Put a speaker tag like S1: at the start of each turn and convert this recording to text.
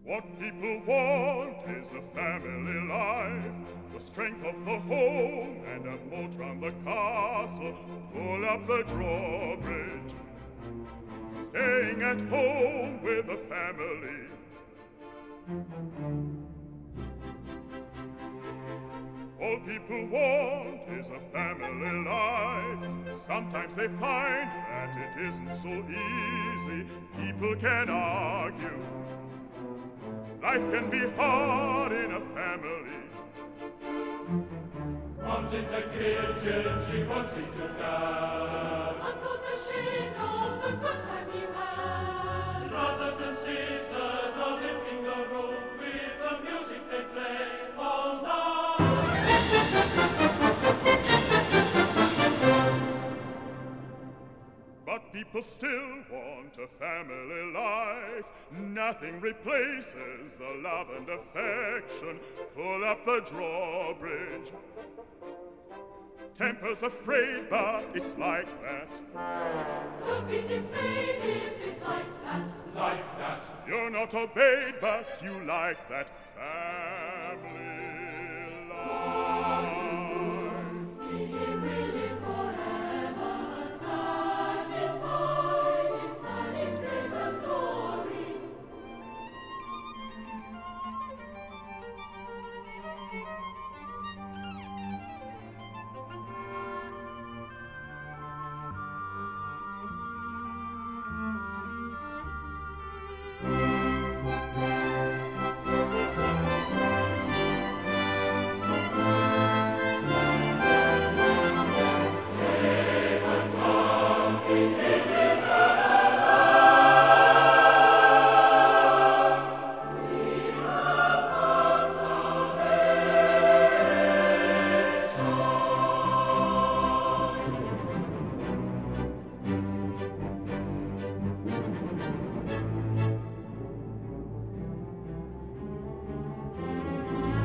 S1: What people want is a family life, the strength of the home and a moat round the castle. Pull up the drawbridge, staying at home with the family. All people want is a family life. Sometimes they find that it isn't so easy. People can argue. Life can be hard in a family.
S2: Mom's in the kitchen, she wants me to dad.
S3: Uncle's ashamed of the good time he had.
S2: Brothers and sisters are lifting the roof with the music they play all night.
S1: But people still want a family life. Nothing replaces the love and affection. Pull up the drawbridge. Temper's afraid, but it's like that.
S3: Don't be dismayed if it's like that.
S2: Like that.
S1: You're not obeyed, but you like that.